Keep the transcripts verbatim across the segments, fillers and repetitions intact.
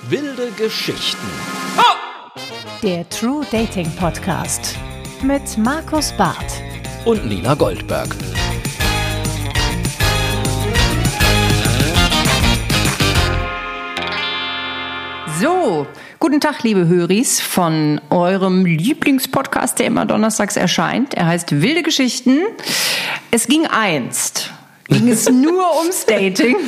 Wilde Geschichten. Der True Dating Podcast mit Markus Barth Und Nina Goldberg. So, guten Tag, liebe Höris, von eurem Lieblingspodcast, der immer donnerstags erscheint. Er heißt Wilde Geschichten. Es ging einst, ging es nur ums Dating.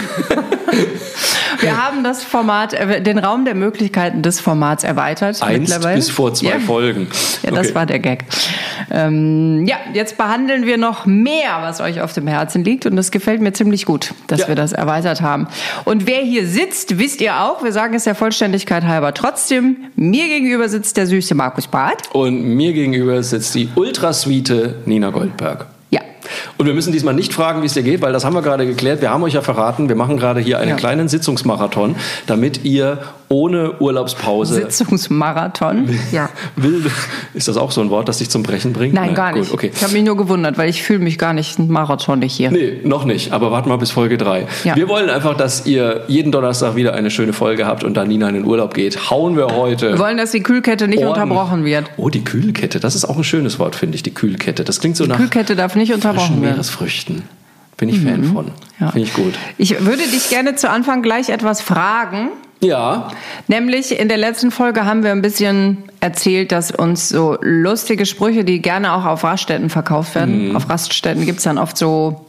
Wir haben das Format, den Raum der Möglichkeiten des Formats erweitert. Einst bis vor zwei ja. Folgen. Ja, das okay. war der Gag. Ähm, ja, jetzt behandeln wir noch mehr, was euch auf dem Herzen liegt. Und das gefällt mir ziemlich gut, dass ja. wir das erweitert haben. Und wer hier sitzt, wisst ihr auch. Wir sagen es der Vollständigkeit halber trotzdem. Mir gegenüber sitzt der süße Markus Barth. Und mir gegenüber sitzt die ultrasweete Nina Goldberg. Ja. Und wir müssen diesmal nicht fragen, wie es dir geht, weil das haben wir gerade geklärt. Wir haben euch ja verraten, wir machen gerade hier einen ja. kleinen Sitzungsmarathon, damit ihr ohne Urlaubspause... Sitzungsmarathon? Ja. Wilde, ist das auch so ein Wort, das dich zum Brechen bringt? Nein, Nein gar gut, nicht. Okay. Ich habe mich nur gewundert, weil ich fühle mich gar nicht marathonig hier. Nee, noch nicht. Aber warte mal bis Folge drei. Ja. Wir wollen einfach, dass ihr jeden Donnerstag wieder eine schöne Folge habt und dann Nina in den Urlaub geht. Hauen wir heute... Wir wollen, dass die Kühlkette nicht Orden. unterbrochen wird. Oh, die Kühlkette. Das ist auch ein schönes Wort, finde ich, die Kühlkette. Das klingt so Die nach Kühlkette darf nicht unterbrochen werden. Meeresfrüchten. Bin ich mhm. Fan von. Ja. Finde ich gut. Ich würde dich gerne zu Anfang gleich etwas fragen. Ja. Nämlich in der letzten Folge haben wir ein bisschen erzählt, dass uns so lustige Sprüche, die gerne auch auf Raststätten verkauft werden. Mhm. Auf Raststätten gibt's dann oft so...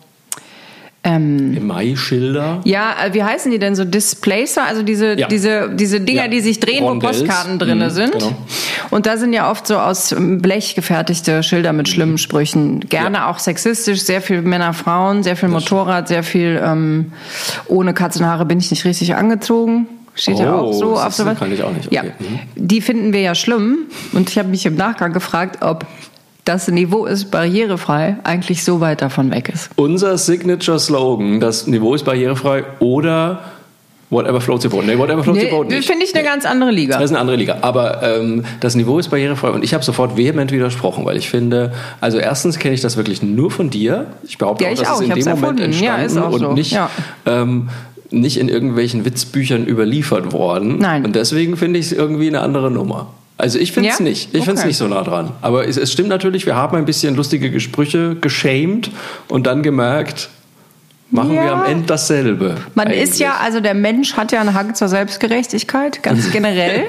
Ähm, Im Mai-Schilder. Ja, wie heißen die denn so? Displacer, also diese ja. diese diese Dinger, ja. die sich drehen, Rondells. Wo Postkarten drin mhm, sind. Genau. Und da sind ja oft so aus Blech gefertigte Schilder mit schlimmen Sprüchen. Gerne ja. auch sexistisch, sehr viel Männer, Frauen, sehr viel das Motorrad, sehr viel ähm, ohne Katzenhaare bin ich nicht richtig angezogen. Steht oh, ja auch so. Das auf so kann ich auch nicht. Okay. Ja. Mhm. Die finden wir ja schlimm. Und ich habe mich im Nachgang gefragt, ob das Niveau ist barrierefrei, eigentlich so weit davon weg ist. Unser Signature-Slogan, das Niveau ist barrierefrei oder whatever floats your boat. Nee, whatever floats nee, your boat nicht. Finde ich eine nee. ganz andere Liga. Das ist eine andere Liga. Aber ähm, das Niveau ist barrierefrei und ich habe sofort vehement widersprochen, weil ich finde, also erstens kenne ich das wirklich nur von dir. Ich behaupte ja, auch, ich dass auch. es in ich dem Moment erfunden. entstanden ja, ist auch und so. nicht... Ja. Ähm, nicht in irgendwelchen Witzbüchern überliefert worden. Nein. Und deswegen finde ich es irgendwie eine andere Nummer. Also ich finde es ja? nicht. Ich okay. finde es nicht so nah dran. Aber es, es stimmt natürlich, wir haben ein bisschen lustige Sprüche geschämt und dann gemerkt, machen ja. wir am Ende dasselbe. Man eigentlich. ist ja, also der Mensch hat ja einen Hang zur Selbstgerechtigkeit, ganz generell.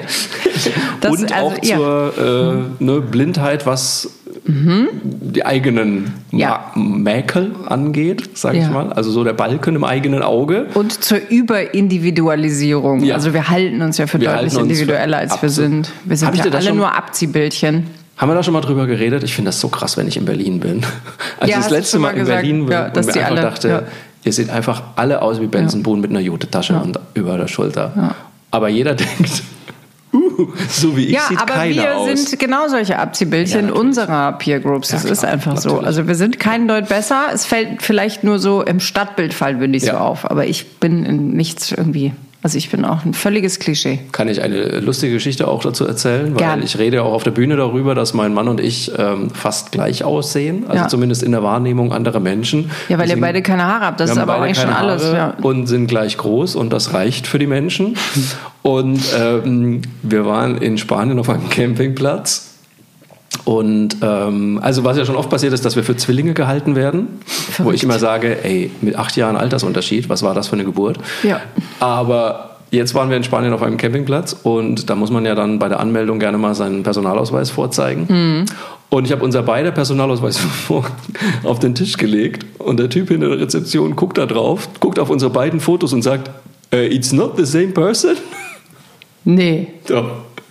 Das, und auch also, zur ja. äh, ne, Blindheit, was mhm. die eigenen ja. Ma- Mäkel angeht, sage ja. ich mal. Also so der Balken im eigenen Auge. Und zur Überindividualisierung. Ja. Also wir halten uns ja für wir deutlich individueller, als Abzu- wir sind. Wir sind ja alle nur Abziehbildchen. Haben wir da schon mal drüber geredet? Ich finde das so krass, wenn ich in Berlin bin. Als ja, ich das letzte Mal in gesagt, Berlin war ja, und mir einfach alle, dachte, ja. ihr seht einfach alle aus wie Benzenbohlen ja. mit einer Jute-Tasche ja. über der Schulter. Ja. Aber jeder denkt, uh, so wie ich ja, sieht aber keiner wir aus. sind genau solche Abziehbildchen ja, unserer Peer Groups. Das ja, ist einfach natürlich. so. Also wir sind kein Deut besser. Es fällt vielleicht nur so im Stadtbild fallen wir nicht ja. so auf. Aber ich bin in nichts irgendwie... Also ich bin auch ein völliges Klischee. Kann ich eine lustige Geschichte auch dazu erzählen? Weil Gerne. Ich rede ja auch auf der Bühne darüber, dass mein Mann und ich ähm, fast gleich aussehen. Also ja. zumindest in der Wahrnehmung anderer Menschen. Ja, weil Deswegen, ihr beide keine Haare habt. Das ist aber eigentlich schon alles. Ja. Und sind gleich groß und das reicht für die Menschen. Und ähm, wir waren in Spanien auf einem Campingplatz. Und ähm, also was ja schon oft passiert ist, dass wir für Zwillinge gehalten werden, Verrückt. Wo ich immer sage, ey, mit acht Jahren Altersunterschied, was war das für eine Geburt? Ja. Aber jetzt waren wir in Spanien auf einem Campingplatz und da muss man ja dann bei der Anmeldung gerne mal seinen Personalausweis vorzeigen. Mhm. Und ich habe unser beider Personalausweis auf den Tisch gelegt und der Typ hinter der Rezeption guckt da drauf, guckt auf unsere beiden Fotos und sagt, it's not the same person? Nee. Doch.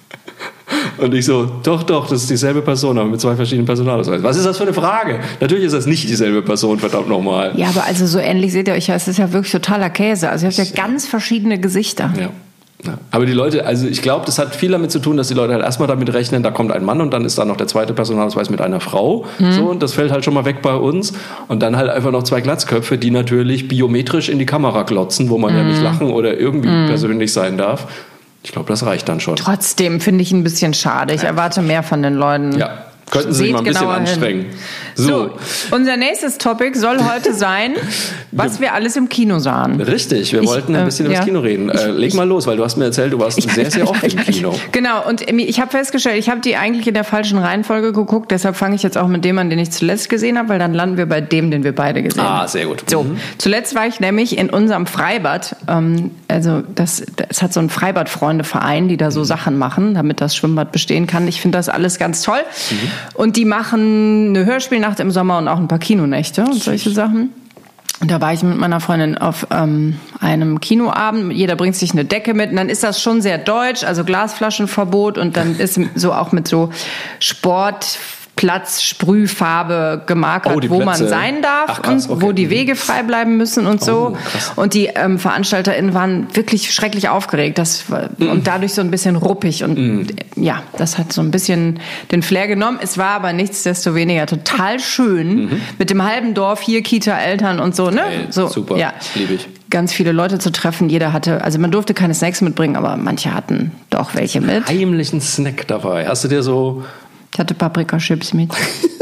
Und ich so, doch, doch, das ist dieselbe Person, aber mit zwei verschiedenen Personalausweisen. Was ist das für eine Frage? Natürlich ist das nicht dieselbe Person, verdammt nochmal. Ja, aber also so ähnlich seht ihr euch ja, es ist ja wirklich totaler Käse. Also ihr habt ja ganz verschiedene Gesichter. Ja. Ja. Aber die Leute, also ich glaube, das hat viel damit zu tun, dass die Leute halt erstmal damit rechnen, da kommt ein Mann und dann ist da noch der zweite Personalausweis mit einer Frau. Mhm. So, und das fällt halt schon mal weg bei uns. Und dann halt einfach noch zwei Glatzköpfe, die natürlich biometrisch in die Kamera glotzen, wo man mhm. ja nicht lachen oder irgendwie mhm. persönlich sein darf. Ich glaube, das reicht dann schon. Trotzdem finde ich ein bisschen schade. Ich erwarte mehr von den Leuten. Ja. Könnten Sie sich mal ein bisschen anstrengen. So. so, unser nächstes Topic soll heute sein, was wir alles im Kino sahen. Richtig, wir ich, wollten ein bisschen äh, über das Kino reden. Äh, leg mal los, weil du hast mir erzählt, du warst sehr, sehr oft im Kino. Genau, und ich habe festgestellt, ich habe die eigentlich in der falschen Reihenfolge geguckt, deshalb fange ich jetzt auch mit dem an, den ich zuletzt gesehen habe, weil dann landen wir bei dem, den wir beide gesehen haben. Ah, sehr gut. So, mhm. zuletzt war ich nämlich in unserem Freibad, ähm, also das, das hat so einen Freibadfreundeverein, die da so mhm. Sachen machen, damit das Schwimmbad bestehen kann. Ich finde das alles ganz toll. Mhm. Und die machen eine Hörspielnacht im Sommer und auch ein paar Kinonächte und solche Sachen. Und da war ich mit meiner Freundin auf ähm, einem Kinoabend. Jeder bringt sich eine Decke mit. Und dann ist das schon sehr deutsch, also Glasflaschenverbot. Und dann ist so auch mit so Sport... Platz, Sprühfarbe gemarkert, oh, wo Plätze. Man sein darf. Ach, krass, und okay. wo die Wege frei bleiben müssen und so. Oh, und die ähm, VeranstalterInnen waren wirklich schrecklich aufgeregt. Das war, mm. Und dadurch so ein bisschen ruppig. Und mm. ja, das hat so ein bisschen den Flair genommen. Es war aber nichtsdestoweniger total schön. Mhm. Mit dem halben Dorf, hier Kita, Eltern und so. Ne? Hey, so super, ja. liebe ich. Ganz viele Leute zu treffen. Jeder hatte, also man durfte keine Snacks mitbringen, aber manche hatten doch welche mit. Heimlichen Snack dabei. Hast du dir so... Ich hatte Paprikachips mit.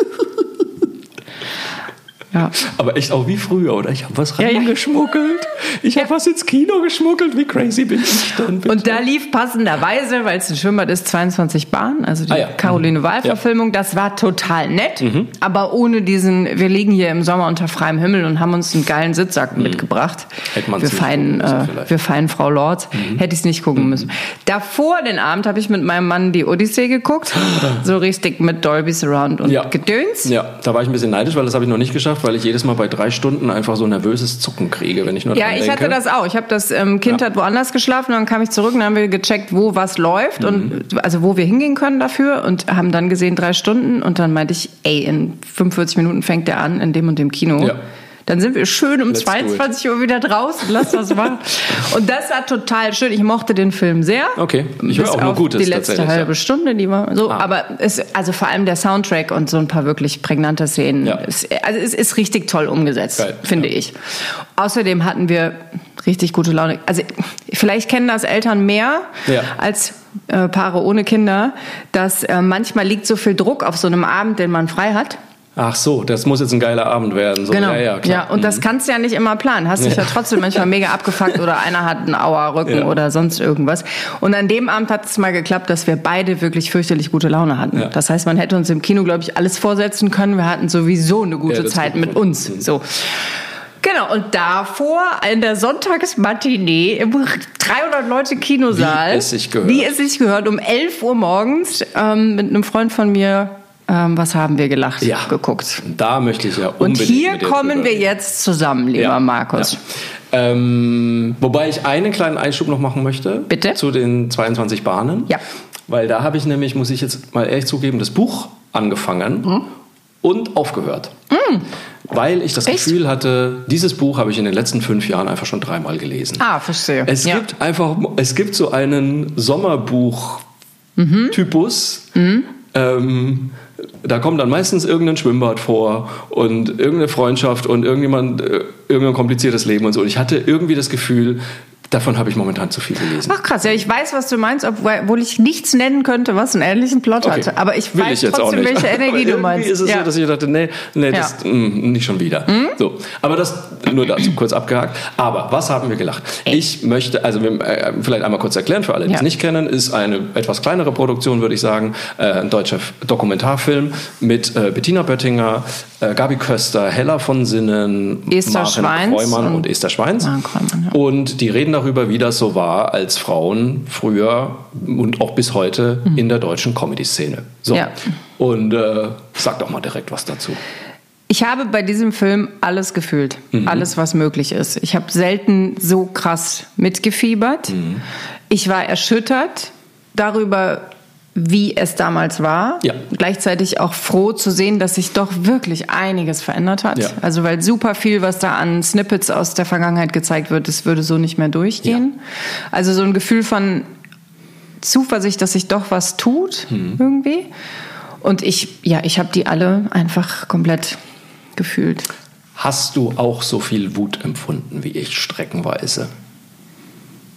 Ja. Aber echt auch wie früher, oder? Ich habe was reingeschmuggelt. Ich habe ja. was ins Kino geschmuggelt. Wie crazy bin ich dann, bitte? Und da lief passenderweise, weil es ein Schwimmbad ist, zweiundzwanzig Bahn, also die ah, ja. Caroline Wahl-Verfilmung. Ja. Das war total nett, mhm. aber ohne diesen, wir liegen hier im Sommer unter freiem Himmel und haben uns einen geilen Sitzsack mhm. mitgebracht. Hätte man wir feinen, äh, wir feinen Frau Lord. Mhm. Hätte ich es nicht gucken mhm. müssen. Davor den Abend habe ich mit meinem Mann die Odyssee geguckt. So richtig mit Dolby Surround und ja. Gedöns. Ja, da war ich ein bisschen neidisch, weil das habe ich noch nicht geschafft, weil ich jedes Mal bei drei Stunden einfach so nervöses Zucken kriege, wenn ich nur Ja, dran ich denke. hatte das auch. Ich habe das ähm, Kind ja. hat woanders geschlafen, dann kam ich zurück und dann haben wir gecheckt, wo was läuft mhm. und also wo wir hingehen können dafür und haben dann gesehen drei Stunden und dann meinte ich, ey, in fünfundvierzig Minuten fängt der an in dem und dem Kino. Ja. Dann sind wir schön um Let's zweiundzwanzig Uhr wieder draußen. Lass das machen. Und das war total schön. Ich mochte den Film sehr. Okay. Ich höre auch nur Gutes. Die letzte halbe ja. Stunde, die war so. Ah. Aber es, also vor allem der Soundtrack und so ein paar wirklich prägnante Szenen. Ja. Ist, also es ist richtig toll umgesetzt, Geil. finde ja. ich. Außerdem hatten wir richtig gute Laune. Also vielleicht kennen das Eltern mehr ja. als äh, Paare ohne Kinder, dass äh, manchmal liegt so viel Druck auf so einem Abend, den man frei hat. Ach so, das muss jetzt ein geiler Abend werden. So, genau. Ja, ja, klar. Ja, und das kannst du ja nicht immer planen. Hast dich ja. ja trotzdem manchmal mega abgefuckt oder einer hat einen Auerrücken ja. oder sonst irgendwas. Und an dem Abend hat es mal geklappt, dass wir beide wirklich fürchterlich gute Laune hatten. Ja. Das heißt, man hätte uns im Kino, glaube ich, alles vorsetzen können. Wir hatten sowieso eine gute ja, Zeit mit uns. Mhm. So. Genau, und davor in der Sonntagsmatinee im dreihundert Leute Kinosaal, wie es sich gehört, wie es sich gehört um elf Uhr morgens ähm, mit einem Freund von mir, ähm, was haben wir gelacht, ja, geguckt. Da möchte ich ja unbedingt Und hier mit dir kommen wir jetzt zusammen, lieber ja. Markus. Ja. Ähm, wobei ich einen kleinen Einschub noch machen möchte. Bitte? Zu den zweiundzwanzig Bahnen. Ja. Weil da habe ich nämlich, muss ich jetzt mal ehrlich zugeben, das Buch angefangen mhm. und aufgehört. Mhm. Weil ich das Echt? Gefühl hatte, dieses Buch habe ich in den letzten fünf Jahren einfach schon dreimal gelesen. Ah, verstehe. Es ja. gibt einfach, es gibt so einen Sommerbuch-Typus. Mhm. Mhm. Ähm, da kommt dann meistens irgendein Schwimmbad vor und irgendeine Freundschaft und irgendjemand, irgendein kompliziertes Leben und so. Und ich hatte irgendwie das Gefühl, davon habe ich momentan zu viel gelesen. Ach krass, ja, ich weiß, was du meinst, obwohl ich nichts nennen könnte, was einen ähnlichen Plot okay. hatte. Aber ich Will weiß ich trotzdem, welche Energie du meinst. Irgendwie ist es ja. so, dass ich dachte, nee, nee das, ja. mh, nicht schon wieder. Mhm. So, aber das nur dazu kurz abgehakt. Aber was haben wir gelacht? Ey. Ich möchte, also wir, äh, vielleicht einmal kurz erklären für alle, die ja. es nicht kennen, ist eine etwas kleinere Produktion, würde ich sagen, äh, ein deutscher Dokumentarfilm mit äh, Bettina Böttinger, äh, Gabi Köster, Hella von Sinnen, Esther Maren Kreumann und, und Esther Schweins. Kreumann, ja. Und die reden darüber, wie das so war, als Frauen früher und auch bis heute mhm. in der deutschen Comedy-Szene. So. Ja. Und äh, sag doch mal direkt was dazu. Ich habe bei diesem Film alles gefühlt. Mhm. Alles, was möglich ist. Ich habe selten so krass mitgefiebert. Mhm. Ich war erschüttert darüber, wie es damals war. Ja. Gleichzeitig auch froh zu sehen, dass sich doch wirklich einiges verändert hat. Ja. Also weil super viel, was da an Snippets aus der Vergangenheit gezeigt wird, das würde so nicht mehr durchgehen. Ja. Also so ein Gefühl von Zuversicht, dass sich doch was tut mhm. irgendwie. Und ich, ja, ich habe die alle einfach komplett gefühlt. Hast du auch so viel Wut empfunden wie ich streckenweise?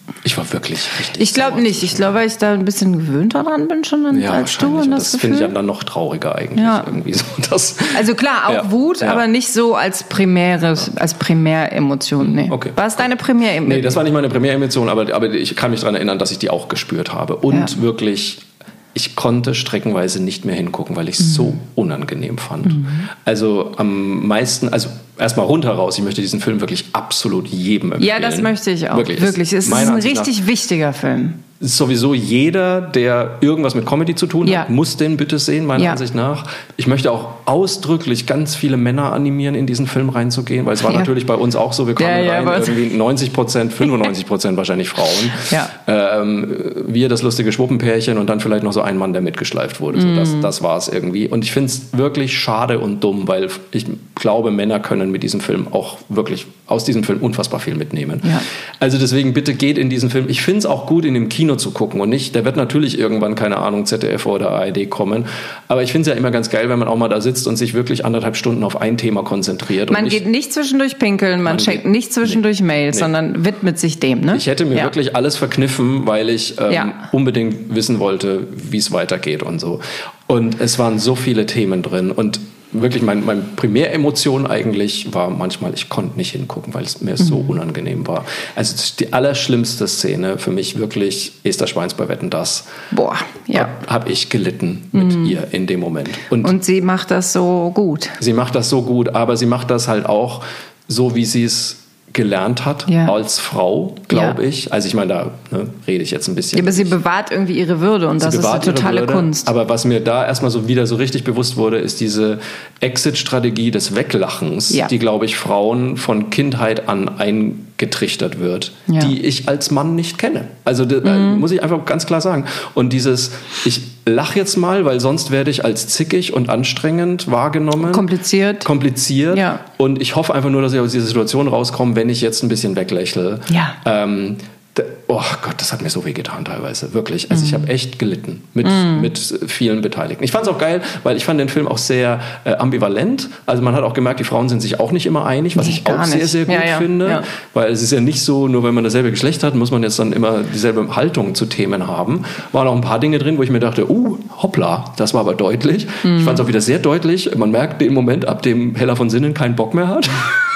Ich war wirklich richtig Ich glaube nicht. Ich glaube, weil ich da ein bisschen gewöhnt daran bin schon dann, ja, als du. Und das das finde ich dann noch trauriger eigentlich. Ja. Irgendwie so, dass also klar, auch ja. Wut, ja. aber nicht so als primäre, als Primäremotion. Nee. Okay. War es deine Primäremotion? Nee, das war nicht meine Primäremotion, aber, aber ich kann mich daran erinnern, dass ich die auch gespürt habe. Und Ja. wirklich, ich konnte streckenweise nicht mehr hingucken, weil ich es mhm. so unangenehm fand. Mhm. Also am meisten, also erstmal runter raus, ich möchte diesen Film wirklich absolut jedem empfehlen. Ja, das möchte ich auch. Wirklich. wirklich. Es ist ein Ansicht richtig nach, wichtiger Film. ist sowieso jeder, der irgendwas mit Comedy zu tun Ja. hat, muss den bitte sehen, meiner Ja. Ansicht nach. Ich möchte auch ausdrücklich ganz viele Männer animieren, in diesen Film reinzugehen, weil es war Ja. natürlich bei uns auch so, wir kamen Ja, ja, rein, was? irgendwie neunzig Prozent, fünfundneunzig Prozent wahrscheinlich Frauen. Ja. Ähm, wir das lustige Schwuppenpärchen und dann vielleicht noch so ein Mann, der mitgeschleift wurde. So, das, das war es irgendwie. Und ich finde es wirklich schade und dumm, weil ich glaube, Männer können mit diesem Film auch wirklich aus diesem Film unfassbar viel mitnehmen. Ja. Also deswegen bitte geht in diesen Film. Ich finde es auch gut, in dem Kino zu gucken und nicht, der wird natürlich irgendwann, keine Ahnung, Z D F oder A R D kommen. Aber ich finde es ja immer ganz geil, wenn man auch mal da sitzt und sich wirklich anderthalb Stunden auf ein Thema konzentriert. Man und nicht, geht nicht zwischendurch pinkeln, man, Man checkt geht- nicht zwischendurch nee. Mails, Nee. sondern widmet sich dem. Ne? ich hätte mir ja. wirklich alles verkniffen, weil ich ähm, Ja. unbedingt wissen wollte, wie es weitergeht und so. Und es waren so viele Themen drin und wirklich mein, meine Primäremotion eigentlich war manchmal, ich konnte nicht hingucken, weil es mir so unangenehm war. Also das ist die allerschlimmste Szene für mich wirklich Esther Schweins bei Wetten, dass Boah, ja. habe hab ich gelitten mit ihr in dem Moment. Und, Und sie macht das so gut. sie macht das so gut, aber sie macht das halt auch so, wie sie es gelernt hat Ja. als Frau, glaube Ja. ich. Also ich meine, da ne, rede ich jetzt ein bisschen. Ja, aber sie bewahrt irgendwie ihre Würde und das ist eine bewahrt ihre totale Würde. Kunst. Aber was mir da erstmal so wieder so richtig bewusst wurde, ist diese Exit-Strategie des Weglachens, Ja. die, glaube ich, Frauen von Kindheit an eingetrichtert wird, Ja. die ich als Mann nicht kenne. Also da, Mhm. muss ich einfach ganz klar sagen. Und dieses, ich lach jetzt mal, weil sonst werde ich als zickig und anstrengend wahrgenommen. Kompliziert. Kompliziert. Ja. Und ich hoffe einfach nur, dass ich aus dieser Situation rauskomme, wenn ich jetzt ein bisschen weglächle. Ja. Ähm, d- oh Gott, das hat mir so weh getan teilweise, wirklich. Also ich habe echt gelitten mit, mit vielen Beteiligten. Ich fand es auch geil, weil ich fand den Film auch sehr äh, ambivalent. Also man hat auch gemerkt, die Frauen sind sich auch nicht immer einig, was Nee, ich gar auch sehr, nicht. sehr gut Ja, ja, finde. ja. Weil es ist ja nicht so, nur wenn man dasselbe Geschlecht hat, muss man jetzt dann immer dieselbe Haltung zu Themen haben. Waren auch ein paar Dinge drin, wo ich mir dachte, uh, hoppla, das war aber deutlich. Ich fand es auch wieder sehr deutlich. Man merkt im Moment, ab dem Hella von Sinnen keinen Bock mehr hat.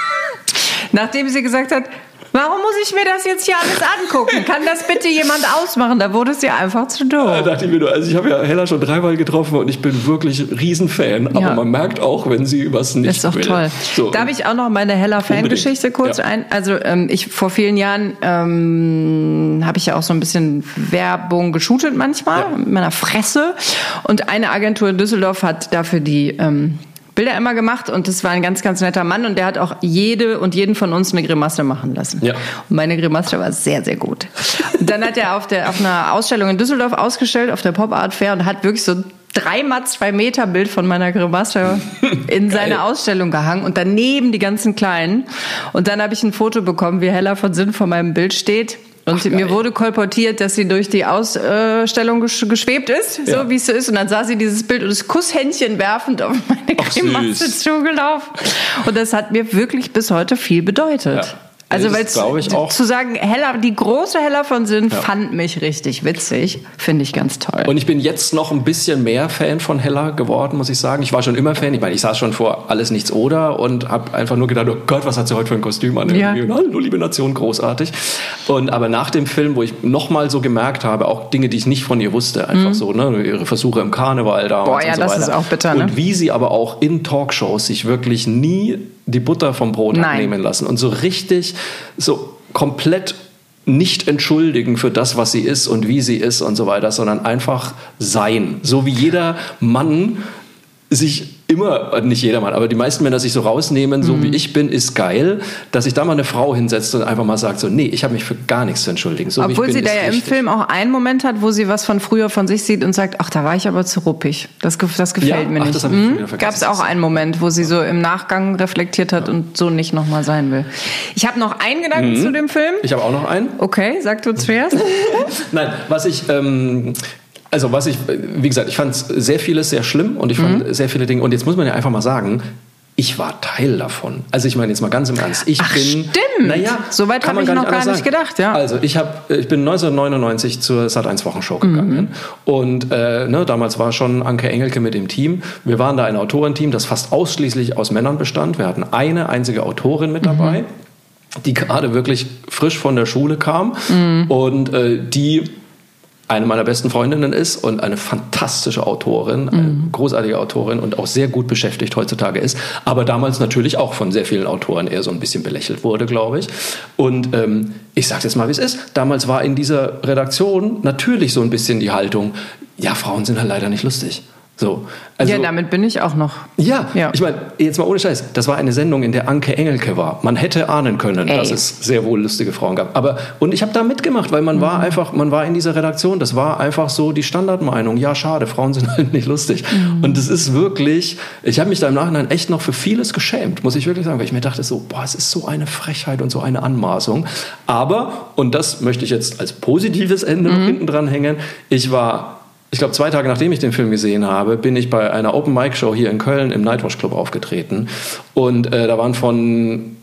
Nachdem sie gesagt hat, warum muss ich mir das jetzt hier alles angucken? Kann das bitte jemand ausmachen? Da wurde es ja einfach zu Da doof. dachte ich mir nur, also ich habe ja Hella schon dreimal getroffen und ich bin wirklich Riesenfan. Aber Ja. man merkt auch, wenn sie was nicht Das ist doch will. toll. So. Darf ich auch noch meine Hella-Fangeschichte kurz Ja. ein? Also ähm, ich vor vielen Jahren ähm, habe ich ja auch so ein bisschen Werbung geshootet manchmal Ja. mit meiner Fresse. Und eine Agentur in Düsseldorf hat dafür die ähm, Bilder immer gemacht und das war ein ganz, ganz netter Mann und der hat auch jede und jeden von uns eine Grimasse machen lassen. Ja. Und meine Grimasse war sehr, sehr gut. Und dann hat er auf, der, auf einer Ausstellung in Düsseldorf ausgestellt, auf der Pop Art Fair und hat wirklich so dreimal zwei Meter Bild von meiner Grimasse in seine Ausstellung gehangen und daneben die ganzen Kleinen. Und dann habe ich ein Foto bekommen, wie Hella von Sinn vor meinem Bild steht. Und Ach, mir geil. wurde kolportiert, dass sie durch die Ausstellung gesch- geschwebt ist, so Ja. wie es so ist. Und dann sah sie dieses Bild und das Kusshändchen werfend auf meine Ach, Grimasse süß. zugelaufen. Und das hat mir wirklich bis heute viel bedeutet. Ja. Also Das weil glaube ich auch. zu sagen, Hella, die große Hella von Sinn fand mich richtig witzig, finde ich ganz toll. Und ich bin jetzt noch ein bisschen mehr Fan von Hella geworden, muss ich sagen. Ich war schon immer Fan. Ich meine, ich saß schon vor Alles Nichts Oder und habe einfach nur gedacht, oh Gott, was hat sie heute für ein Kostüm an? Ja. Irgendwie. Und hallo, liebe Nation, großartig. Und aber nach dem Film, wo ich noch mal so gemerkt habe, auch Dinge, die ich nicht von ihr wusste, einfach so, ne, ihre Versuche im Karneval damals Boah, ja, und so das weiter. ist auch bitter, ne? Und wie sie aber auch in Talkshows sich wirklich nie die Butter vom Brot Nein. abnehmen lassen und so richtig so komplett nicht entschuldigen für das, was sie ist und wie sie ist und so weiter, sondern einfach sein. So wie jeder Mann sich immer, nicht jeder Mann, aber die meisten Männer sich so rausnehmen, so Mhm. wie ich bin, ist geil, dass sich da mal eine Frau hinsetzt und einfach mal sagt so, nee, ich habe mich für gar nichts zu entschuldigen. So Obwohl wie ich sie bin, da ist ja im richtig. Film auch einen Moment hat, wo sie was von früher von sich sieht und sagt, ach, da war ich aber zu ruppig. Das, ge- das gefällt Ja, mir ach, nicht. das hab ich schon wieder vergessen. Gab es auch einen Moment, wo sie so im Nachgang reflektiert hat und so nicht nochmal sein will. Ich habe noch einen Gedanken zu dem Film. Ich habe auch noch einen. Okay, sag du zuerst. Nein, was ich, ähm, also was ich, wie gesagt, ich fand sehr vieles sehr schlimm und ich fand Mhm. sehr viele Dinge, und jetzt muss man ja einfach mal sagen, ich war Teil davon. Also ich meine jetzt mal ganz im Ernst. Ich Ach, bin, stimmt. Naja, so weit habe ich noch gar nicht gedacht. Ja. Also ich, hab, ich bin neunzehnhundertneunundneunzig zur Sat eins Wochenshow gegangen. Mhm. Und äh, ne, damals war schon Anke Engelke mit im Team. Wir waren da ein Autorenteam, das fast ausschließlich aus Männern bestand. Wir hatten eine einzige Autorin mit dabei, mhm. die gerade wirklich frisch von der Schule kam. Mhm. Und äh, die eine meiner besten Freundinnen ist und eine fantastische Autorin, eine mhm. großartige Autorin und auch sehr gut beschäftigt heutzutage ist, aber damals natürlich auch von sehr vielen Autoren eher so ein bisschen belächelt wurde, glaube ich. Und ähm, ich sage jetzt mal, wie es ist. Damals war in dieser Redaktion natürlich so ein bisschen die Haltung, ja, Frauen sind halt leider nicht lustig. So, also, ja, damit bin ich auch noch. Ja, ja. Ich meine, jetzt mal ohne Scheiß, das war eine Sendung, in der Anke Engelke war. Man hätte ahnen können, Ey. dass es sehr wohl lustige Frauen gab. Aber, und ich habe da mitgemacht, weil man mhm. war einfach, man war in dieser Redaktion, das war einfach so die Standardmeinung. Ja, schade, Frauen sind halt nicht lustig. Mhm. Und es ist wirklich, ich habe mich da im Nachhinein echt noch für vieles geschämt, muss ich wirklich sagen, weil ich mir dachte so, boah, es ist so eine Frechheit und so eine Anmaßung. Aber, und das möchte ich jetzt als positives Ende mhm. noch hinten dran hängen, ich war... Ich glaube, zwei Tage nachdem ich den Film gesehen habe, bin ich bei einer Open-Mic-Show hier in Köln im Nightwatch Club aufgetreten. Und äh, da waren von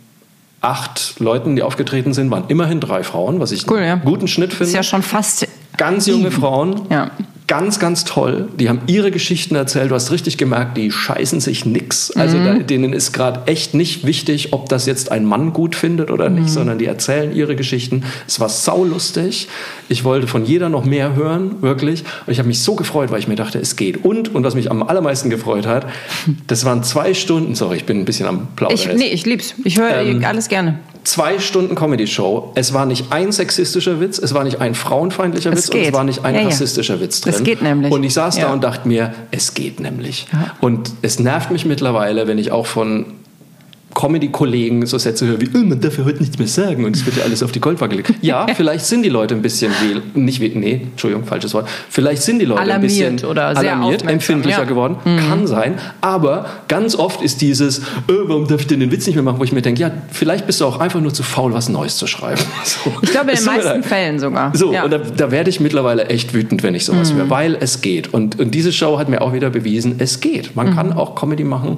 acht Leuten, die aufgetreten sind, waren immerhin drei Frauen, was ich cool, ja. einen guten Schnitt finde. Ist ja schon fast... Ganz junge Frauen, ja. ganz, ganz toll. Die haben ihre Geschichten erzählt. Du hast richtig gemerkt, die scheißen sich nix. Also mhm. da, denen ist gerade echt nicht wichtig, ob das jetzt ein Mann gut findet oder nicht, mhm. sondern die erzählen ihre Geschichten. Es war saulustig. Ich wollte von jeder noch mehr hören, wirklich. Und ich habe mich so gefreut, weil ich mir dachte, es geht. Und, und was mich am allermeisten gefreut hat, das waren zwei Stunden, sorry, ich bin ein bisschen am Plaudern. Ich, nee, ich lieb's. Ich höre ähm, alles gerne. Zwei Stunden Comedy-Show. Es war nicht ein sexistischer Witz, es war nicht ein frauenfeindlicher Witz und es war nicht ein ja, rassistischer ja. Witz drin. Es geht nämlich. Und ich saß ja. da und dachte mir, es geht nämlich. Ja. Und es nervt mich mittlerweile, wenn ich auch von Comedy-Kollegen so Sätze höre wie, oh, man darf ja heute nichts mehr sagen und es wird ja alles auf die Goldwaage gelegt. Ja, vielleicht sind die Leute ein bisschen, wähl- nicht, wähl- nee, Entschuldigung, falsches Wort, vielleicht sind die Leute alarmiert ein bisschen oder sehr alarmiert, empfindlicher ja. geworden, mhm. kann sein, aber ganz oft ist dieses, oh, warum darf ich denn den Witz nicht mehr machen, wo ich mir denke, ja, vielleicht bist du auch einfach nur zu faul, was Neues zu schreiben. So. Ich glaube, in den meisten Fällen sogar. So, ja. und da, da werde ich mittlerweile echt wütend, wenn ich sowas mhm. höre, weil es geht. Und, und diese Show hat mir auch wieder bewiesen, es geht. Man mhm. kann auch Comedy machen,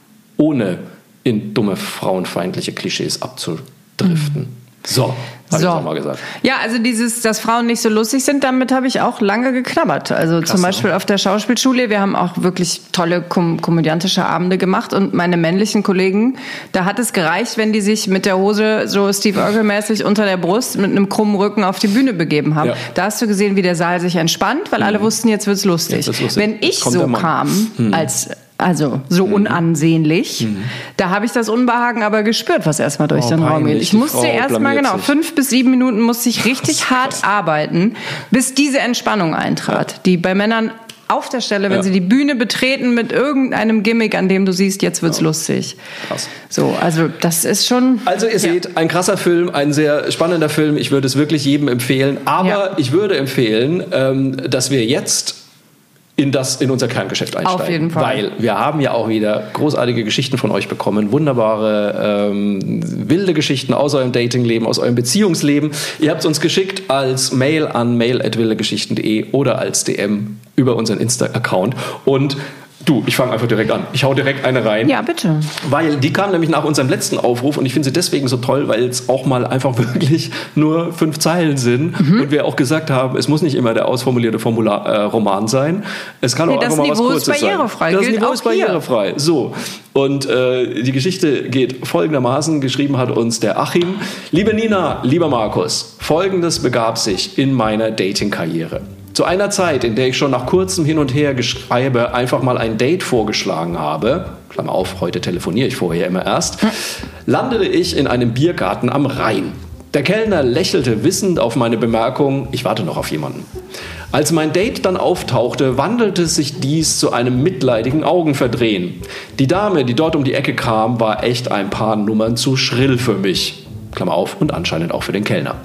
ohne in dumme frauenfeindliche Klischees abzudriften. Mhm. So, habe so. ich auch mal gesagt. Ja, also dieses, dass Frauen nicht so lustig sind, damit habe ich auch lange geknabbert. Also Krass, zum Beispiel ne? auf der Schauspielschule, wir haben auch wirklich tolle kom- komödiantische Abende gemacht und meine männlichen Kollegen, da hat es gereicht, wenn die sich mit der Hose so Steve Urkel-mäßig unter der Brust mit einem krummen Rücken auf die Bühne begeben haben. Ja. Da hast du gesehen, wie der Saal sich entspannt, weil mhm. alle wussten, jetzt wird's lustig. Jetzt wird's lustig. Wenn ich so kam, mhm. als also so mhm. unansehnlich. Mhm. Da habe ich das Unbehagen aber gespürt, was erstmal durch oh, den Raum geht. Ich musste erstmal, genau, sich. fünf bis sieben Minuten musste ich richtig krass, hart krass. arbeiten, bis diese Entspannung eintrat, ja. die bei Männern auf der Stelle, wenn ja. sie die Bühne betreten mit irgendeinem Gimmick, an dem du siehst, jetzt wird's ja. lustig. Krass. So, also das ist schon... Also ihr ja. seht, ein krasser Film, ein sehr spannender Film. Ich würde es wirklich jedem empfehlen. Aber ja. ich würde empfehlen, ähm, dass wir jetzt in das, in unser Kerngeschäft einsteigen. Auf jeden Fall. Weil wir haben ja auch wieder großartige Geschichten von euch bekommen. Wunderbare, ähm, wilde Geschichten aus eurem Datingleben, aus eurem Beziehungsleben. Ihr habt es uns geschickt als Mail an mail at wildegeschichten punkt de oder als D M über unseren Insta-Account. Und du, ich fange einfach direkt an. Ich hau direkt eine rein. Ja, bitte. Weil die kam nämlich nach unserem letzten Aufruf und ich finde sie deswegen so toll, weil es auch mal einfach wirklich nur fünf Zeilen sind mhm. und wir auch gesagt haben, es muss nicht immer der ausformulierte Formular, äh, Roman sein. Es kann nee, auch einfach mal was Kurzes sein. Das Niveau ist barrierefrei. Das Niveau ist barrierefrei. So. Und äh, die Geschichte geht folgendermaßen. Geschrieben hat uns der Achim. Liebe Nina, lieber Markus, Folgendes begab sich in meiner Dating-Karriere. Zu einer Zeit, in der ich schon nach kurzem Hin und Her geschreibe, einfach mal ein Date vorgeschlagen habe, Klammer auf, heute telefoniere ich vorher immer erst, landete ich in einem Biergarten am Rhein. Der Kellner lächelte wissend auf meine Bemerkung, ich warte noch auf jemanden. Als mein Date dann auftauchte, wandelte sich dies zu einem mitleidigen Augenverdrehen. Die Dame, die dort um die Ecke kam, war echt ein paar Nummern zu schrill für mich. Klammer auf, und anscheinend auch für den Kellner.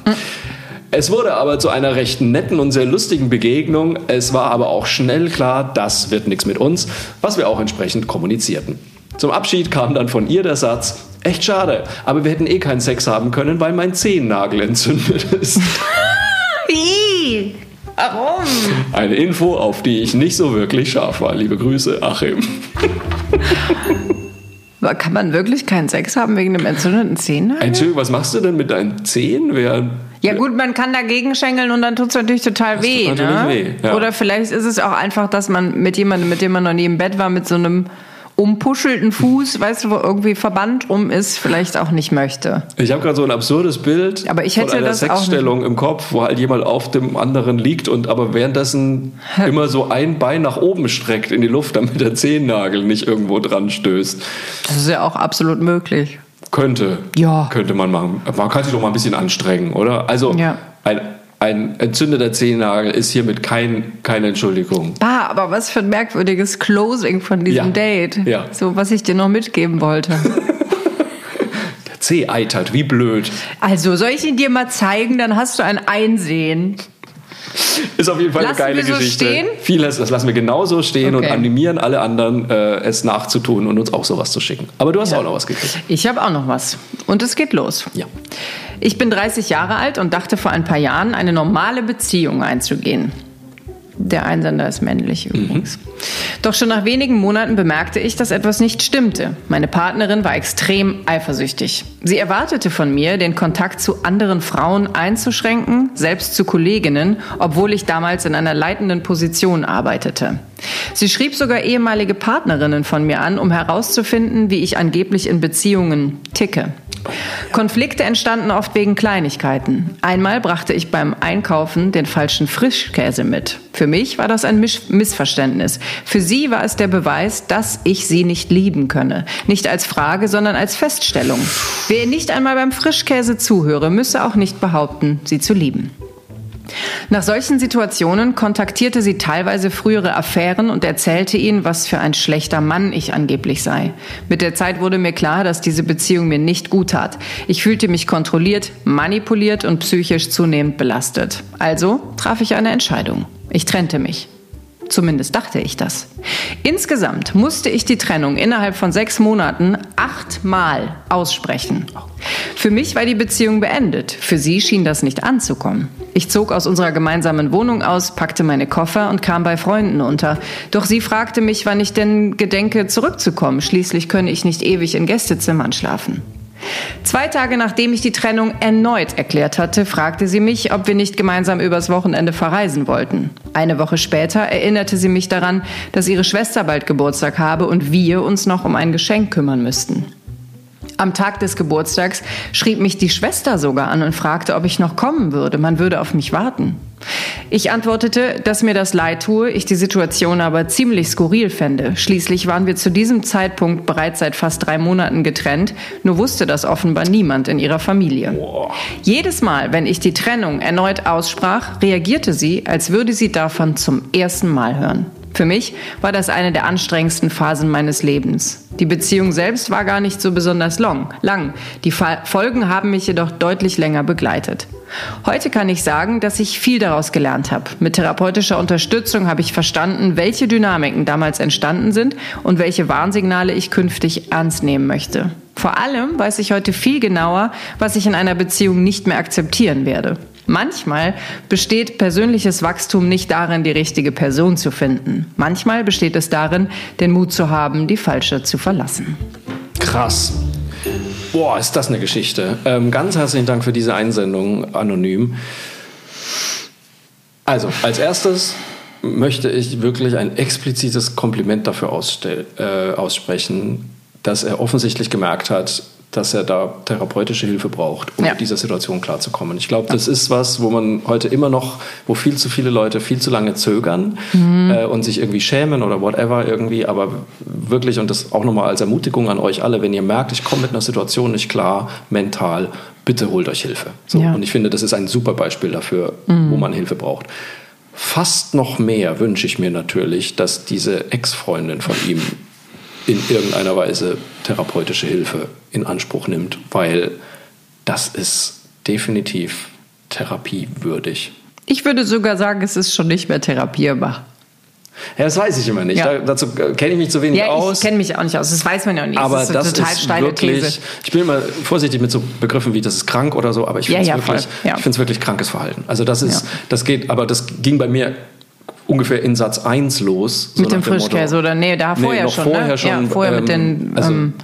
Es wurde aber zu einer recht netten und sehr lustigen Begegnung. Es war aber auch schnell klar, das wird nichts mit uns, was wir auch entsprechend kommunizierten. Zum Abschied kam dann von ihr der Satz, echt schade, aber wir hätten eh keinen Sex haben können, weil mein Zehennagel entzündet ist. Wie? Warum? Eine Info, auf die ich nicht so wirklich scharf war. Liebe Grüße, Achim. Kann man wirklich keinen Sex haben wegen einem entzündeten Zehennagel? Entschuldigung, was machst du denn mit deinen Zehen? Wer, ja gut, man kann dagegen schenkeln und dann tut es natürlich total das weh. tut natürlich ne? weh, ja. Oder vielleicht ist es auch einfach, dass man mit jemandem, mit dem man noch nie im Bett war, mit so einem umpuschelten Fuß, weißt du, wo irgendwie Verband rum ist, vielleicht auch nicht möchte. Ich habe gerade so ein absurdes Bild aber ich hätte von einer das Sexstellung im Kopf, wo halt jemand auf dem anderen liegt und aber währenddessen immer so ein Bein nach oben streckt in die Luft, damit der Zehennagel nicht irgendwo dran stößt. Das ist ja auch absolut möglich. Könnte. Ja. Könnte man machen. Man kann sich doch mal ein bisschen anstrengen, oder? Also ja. ein, ein entzündeter Zehennagel ist hiermit kein, keine Entschuldigung. Bah, aber was für ein merkwürdiges Closing von diesem Ja. Date. Ja. So, was ich dir noch mitgeben wollte. Der Zeh eitert, wie blöd. Also, soll ich ihn dir mal zeigen? Dann hast du ein Einsehen. Ist auf jeden Fall Lassen eine geile wir so Geschichte. stehen? Vieles, das lassen wir genauso stehen Okay. und animieren alle anderen, äh, es nachzutun und uns auch sowas zu schicken. Aber du hast Ja. auch noch was gekriegt. Ich habe auch noch was. Und es geht los. Ja. Ich bin dreißig Jahre alt und dachte vor ein paar Jahren, eine normale Beziehung einzugehen. Der Einsender ist männlich übrigens. Mhm. Doch schon nach wenigen Monaten bemerkte ich, dass etwas nicht stimmte. Meine Partnerin war extrem eifersüchtig. Sie erwartete von mir, den Kontakt zu anderen Frauen einzuschränken, selbst zu Kolleginnen, obwohl ich damals in einer leitenden Position arbeitete. Sie schrieb sogar ehemalige Partnerinnen von mir an, um herauszufinden, wie ich angeblich in Beziehungen ticke. Konflikte entstanden oft wegen Kleinigkeiten. Einmal brachte ich beim Einkaufen den falschen Frischkäse mit. Für mich war das ein Misch- Missverständnis. Für sie war es der Beweis, dass ich sie nicht lieben könne. Nicht als Frage, sondern als Feststellung. Wer ihr nicht einmal beim Frischkäse zuhöre, müsse auch nicht behaupten, sie zu lieben. Nach solchen Situationen kontaktierte sie teilweise frühere Affären und erzählte ihnen, was für ein schlechter Mann ich angeblich sei. Mit der Zeit wurde mir klar, dass diese Beziehung mir nicht gut tat. Ich fühlte mich kontrolliert, manipuliert und psychisch zunehmend belastet. Also traf ich eine Entscheidung. Ich trennte mich. Zumindest dachte ich das. Insgesamt musste ich die Trennung innerhalb von sechs Monaten achtmal aussprechen. Für mich war die Beziehung beendet. Für sie schien das nicht anzukommen. Ich zog aus unserer gemeinsamen Wohnung aus, packte meine Koffer und kam bei Freunden unter. Doch sie fragte mich, wann ich denn gedenke, zurückzukommen. Schließlich könne ich nicht ewig in Gästezimmern schlafen. Zwei Tage nachdem ich die Trennung erneut erklärt hatte, fragte sie mich, ob wir nicht gemeinsam übers Wochenende verreisen wollten. Eine Woche später erinnerte sie mich daran, dass ihre Schwester bald Geburtstag habe und wir uns noch um ein Geschenk kümmern müssten. Am Tag des Geburtstags schrieb mich die Schwester sogar an und fragte, ob ich noch kommen würde. Man würde auf mich warten. Ich antwortete, dass mir das leid tue, ich die Situation aber ziemlich skurril fände. Schließlich waren wir zu diesem Zeitpunkt bereits seit fast drei Monaten getrennt, nur wusste das offenbar niemand in ihrer Familie. Wow. Jedes Mal, wenn ich die Trennung erneut aussprach, reagierte sie, als würde sie davon zum ersten Mal hören. Für mich war das eine der anstrengendsten Phasen meines Lebens. Die Beziehung selbst war gar nicht so besonders long, lang. Die Folgen haben mich jedoch deutlich länger begleitet. Heute kann ich sagen, dass ich viel daraus gelernt habe. Mit therapeutischer Unterstützung habe ich verstanden, welche Dynamiken damals entstanden sind und welche Warnsignale ich künftig ernst nehmen möchte. Vor allem weiß ich heute viel genauer, was ich in einer Beziehung nicht mehr akzeptieren werde. Manchmal besteht persönliches Wachstum nicht darin, die richtige Person zu finden. Manchmal besteht es darin, den Mut zu haben, die falsche zu verlassen. Krass. Boah, ist das eine Geschichte. Ähm, ganz herzlichen Dank für diese Einsendung, anonym. Also, als erstes möchte ich wirklich ein explizites Kompliment dafür ausstell, äh, aussprechen, dass er offensichtlich gemerkt hat, dass er da therapeutische Hilfe braucht, um ja. mit dieser Situation klarzukommen. Ich glaube, das ist was, wo man heute immer noch, wo viel zu viele Leute viel zu lange zögern mhm. äh, und sich irgendwie schämen oder whatever irgendwie, aber wirklich, und das auch nochmal als Ermutigung an euch alle, wenn ihr merkt, ich komme mit einer Situation nicht klar, mental, bitte holt euch Hilfe. So. Ja. Und ich finde, das ist ein super Beispiel dafür, mhm. wo man Hilfe braucht. Fast noch mehr wünsche ich mir natürlich, dass diese Ex-Freundin von ihm in irgendeiner Weise therapeutische Hilfe in Anspruch nimmt, weil das ist definitiv therapiewürdig. Ich würde sogar sagen, es ist schon nicht mehr therapierbar. Ja, das weiß ich immer nicht. Ja. Da, dazu kenne ich mich zu wenig ja, aus. Ich kenne mich auch nicht aus. Das weiß man ja nicht. Aber das ist eine das total ist steile wirklich, These. Ich bin immer vorsichtig mit so Begriffen wie das ist krank oder so, aber ich finde es ja, ja, wirklich, ja. ich finde es wirklich krankes Verhalten. Also das ist, ja. das geht, aber das ging bei mir ungefähr in Satz eins los. So mit dem Frischkäse oder nee, da vorher nee, noch schon. Vorher ne? schon. Ja, vorher ähm, mit den. Also, ähm,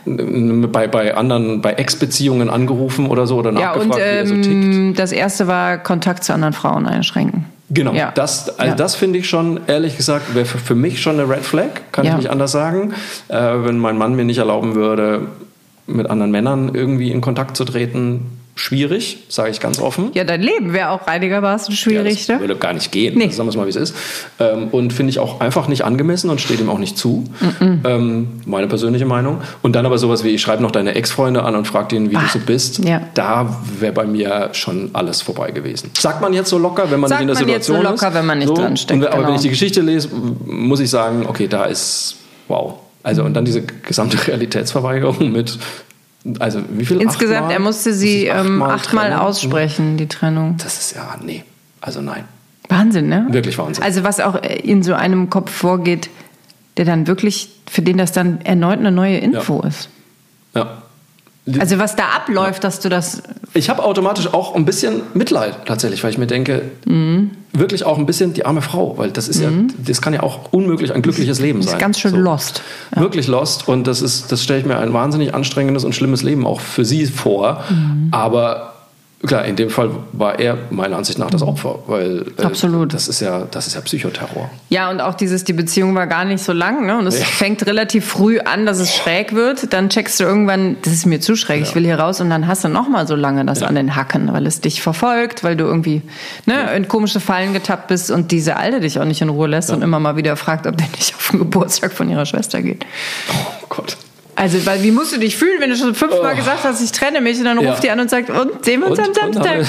bei, bei anderen, bei Ex-Beziehungen angerufen oder so oder nachgefragt, ja, und, wie er so ähm, tickt? Das erste war Kontakt zu anderen Frauen einschränken. Genau, ja. das, also ja. das finde ich schon, ehrlich gesagt, wäre für, für mich schon eine Red Flag, kann ja. ich nicht anders sagen. Äh, wenn mein Mann mir nicht erlauben würde, mit anderen Männern irgendwie in Kontakt zu treten, schwierig, sage ich ganz offen. Ja, dein Leben wäre auch einigermaßen schwierig. Ja, das würde gar nicht gehen, nee. also sagen wir es mal, wie es ist. Ähm, und finde ich auch einfach nicht angemessen und steht ihm auch nicht zu. Ähm, meine persönliche Meinung. Und dann aber sowas wie, ich schreibe noch deine Ex-Freunde an und frage den, wie ah, du so bist. Ja. Da wäre bei mir schon alles vorbei gewesen. Sagt man jetzt so locker, wenn man Sagt nicht in der Situation ist? Sagt man jetzt so locker, ist? Wenn man nicht so, dran steckt. Aber genau. wenn ich die Geschichte lese, muss ich sagen, okay, da ist, wow. Also und dann diese gesamte Realitätsverweigerung mit... Also wie viel? Insgesamt, achtmal? er musste sie achtmal, achtmal trennen? aussprechen, die Trennung. Das ist ja, nee, also nein. Wahnsinn, ne? Wirklich Wahnsinn. Also was auch in so einem Kopf vorgeht, der dann wirklich, für den das dann erneut eine neue Info ja. ist. Ja. Also was da abläuft, dass du das... Ich habe automatisch auch ein bisschen Mitleid tatsächlich, weil ich mir denke, mhm. wirklich auch ein bisschen die arme Frau, weil das ist mhm. ja, das kann ja auch unmöglich ein glückliches Leben sein. Das ist ganz schön so. lost. Ja. Wirklich lost und das ist, das stelle ich mir ein wahnsinnig anstrengendes und schlimmes Leben auch für sie vor, mhm. aber klar, in dem Fall war er meiner Ansicht nach das Opfer, weil äh, Absolut. das ist ja, das ist ja Psychoterror. Ja, und auch dieses, die Beziehung war gar nicht so lang, ne? Und es ja. fängt relativ früh an, dass es schräg wird. Dann checkst du irgendwann, das ist mir zu schräg, ja. ich will hier raus, und dann hast du noch mal so lange das ja. an den Hacken, weil es dich verfolgt, weil du irgendwie ne, ja. in komische Fallen getappt bist und diese Alte dich auch nicht in Ruhe lässt ja. und immer mal wieder fragt, ob der nicht auf den Geburtstag von ihrer Schwester geht. Oh Gott. Also, weil wie musst du dich fühlen, wenn du schon fünfmal oh. gesagt hast, ich trenne mich, und dann ja. ruft die an und sagt, und sehen wir uns und, am Samstag.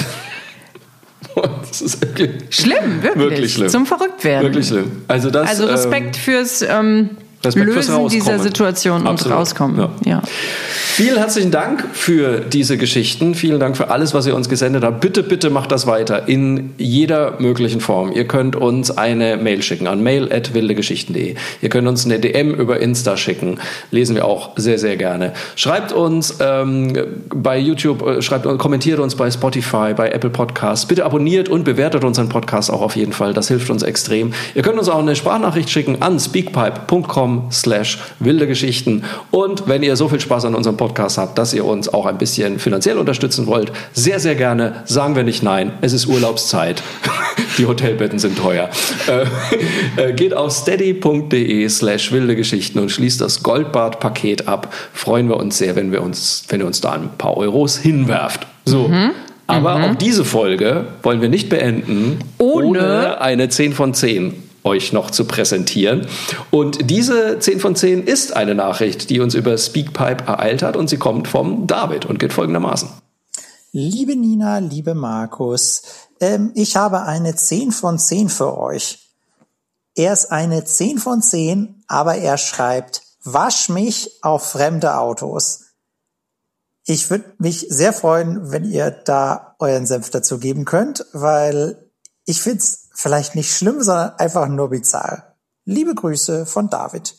Das ist wirklich schlimm, wirklich. Wirklich schlimm. Zum Verrücktwerden. Wirklich schlimm. Also, das, also Respekt ähm, fürs ähm, Respekt Lösen fürs dieser Situation Absolut. und Rauskommen. Ja. Ja. Vielen herzlichen Dank für diese Geschichten. Vielen Dank für alles, was ihr uns gesendet habt. Bitte, bitte macht das weiter in jeder möglichen Form. Ihr könnt uns eine Mail schicken an mail at wildegeschichten punkt de. Ihr könnt uns eine D M über Insta schicken. Lesen wir auch sehr, sehr gerne. Schreibt uns ähm, bei YouTube, schreibt, kommentiert uns bei Spotify, bei Apple Podcasts. Bitte abonniert und bewertet unseren Podcast auch auf jeden Fall. Das hilft uns extrem. Ihr könnt uns auch eine Sprachnachricht schicken an speakpipe punkt com slash wilde Geschichten. Und wenn ihr so viel Spaß an unserem Podcast habt, dass ihr uns auch ein bisschen finanziell unterstützen wollt, sehr, sehr gerne, sagen wir nicht nein. Es ist Urlaubszeit. Die Hotelbetten sind teuer. Äh, geht auf steady punkt de slash wilde Geschichten und schließt das Goldbart-Paket ab. Freuen wir uns sehr, wenn wir uns, wenn ihr uns da ein paar Euros hinwerft. So. Mhm. Aber mhm. auch diese Folge wollen wir nicht beenden ohne, ohne eine zehn von zehn euch noch zu präsentieren. Und diese zehn von zehn ist eine Nachricht, die uns über Speakpipe ereilt hat, und sie kommt vom David und geht folgendermaßen. Liebe Nina, liebe Markus, ähm, ich habe eine zehn von zehn für euch. Er ist eine zehn von zehn, aber er schreibt, wasch mich auf fremde Autos. Ich würde mich sehr freuen, wenn ihr da euren Senf dazu geben könnt, weil ich finde es vielleicht nicht schlimm, sondern einfach nur bizarr. Liebe Grüße von David.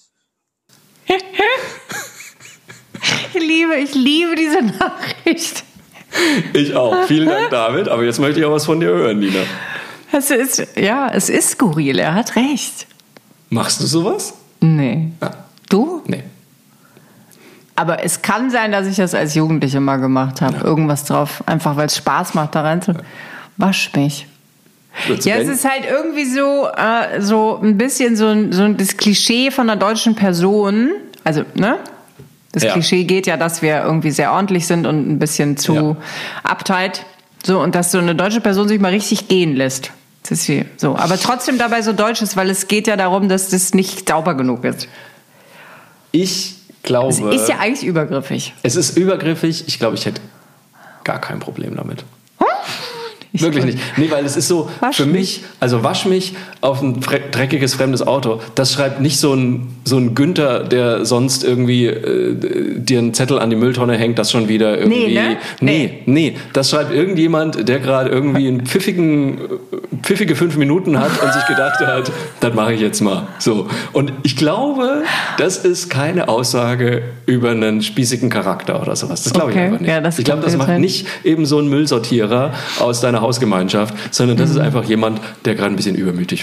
Ich liebe, ich liebe diese Nachricht. Ich auch. Vielen Dank, David. Aber jetzt möchte ich auch was von dir hören, Nina. Es ist, ja, es ist skurril. Er hat recht. Machst du sowas? Nee. Ja. Du? Nee. Aber es kann sein, dass ich das als Jugendliche mal gemacht habe. Ja. Irgendwas drauf. Einfach, weil es Spaß macht, da rein zu... Wasch mich. Ja, es ist halt irgendwie so, äh, so ein bisschen so, so das Klischee von einer deutschen Person. Also, ne? Das ja. Klischee geht ja, dass wir irgendwie sehr ordentlich sind und ein bisschen zu ja. uptight. So, und dass so eine deutsche Person sich mal richtig gehen lässt. Das ist wie so. Aber trotzdem dabei so deutsch ist, weil es geht ja darum, dass das nicht sauber genug ist. Ich glaube... Es ist ja eigentlich übergriffig. Es ist übergriffig. Ich glaube, ich hätte gar kein Problem damit. Ich Wirklich nicht. Nee, weil es ist so, wasch für mich, also wasch mich auf ein dreckiges, fremdes Auto. Das schreibt nicht so ein, so ein Günther, der sonst irgendwie äh, dir einen Zettel an die Mülltonne hängt, das schon wieder irgendwie... Nee, ne? Nee, nee. Das schreibt irgendjemand, der gerade irgendwie einen pfiffigen, pfiffige fünf Minuten hat und sich gedacht hat, das mache ich jetzt mal. So. Und ich glaube, das ist keine Aussage über einen spießigen Charakter oder sowas. Das glaube okay. ich einfach nicht. Ja, das ich glaube, das macht sein. Nicht eben so ein Müllsortierer aus deiner Hausgemeinschaft, sondern das mhm. ist einfach jemand, der gerade ein bisschen übermütig war.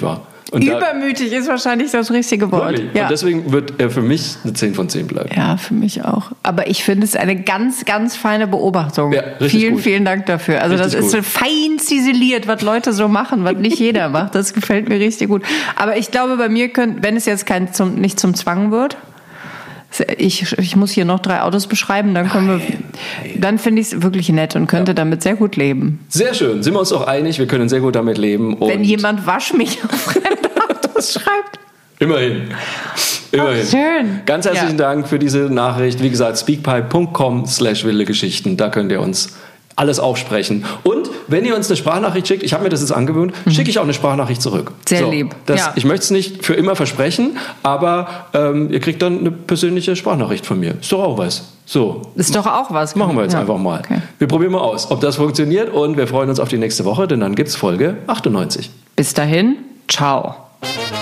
Und Übermütig da, ist wahrscheinlich das richtige Wort. Ja. Und deswegen wird er für mich eine zehn von zehn bleiben. Ja, für mich auch. Aber ich finde es eine ganz, ganz feine Beobachtung. Ja, vielen, gut. vielen Dank dafür. Also richtig das ist so fein ziseliert, was Leute so machen, was nicht jeder macht. Das gefällt mir richtig gut. Aber ich glaube, bei mir könnte, wenn es jetzt kein zum, nicht zum Zwang wird, Ich, ich muss hier noch drei Autos beschreiben, dann können wir, dann finde ich es wirklich nett und könnte ja. damit sehr gut leben. Sehr schön, sind wir uns doch einig, wir können sehr gut damit leben. Und wenn jemand Wasch mich auf fremde Autos schreibt. Immerhin. Immerhin. Oh, schön. Ganz herzlichen ja. Dank für diese Nachricht. Wie gesagt, speakpipe punkt com slash wilde Geschichten, da könnt ihr uns alles aufsprechen. Und wenn ihr uns eine Sprachnachricht schickt, ich habe mir das jetzt angewöhnt, mhm. schicke ich auch eine Sprachnachricht zurück. Sehr so, lieb. Das, ja. Ich möchte es nicht für immer versprechen, aber ähm, ihr kriegt dann eine persönliche Sprachnachricht von mir. Ist doch auch was. So. Ist doch auch was. Machen wir jetzt ja. einfach mal. Okay. Wir probieren mal aus, ob das funktioniert und wir freuen uns auf die nächste Woche, denn dann gibt's Folge achtundneunzig. Bis dahin, ciao.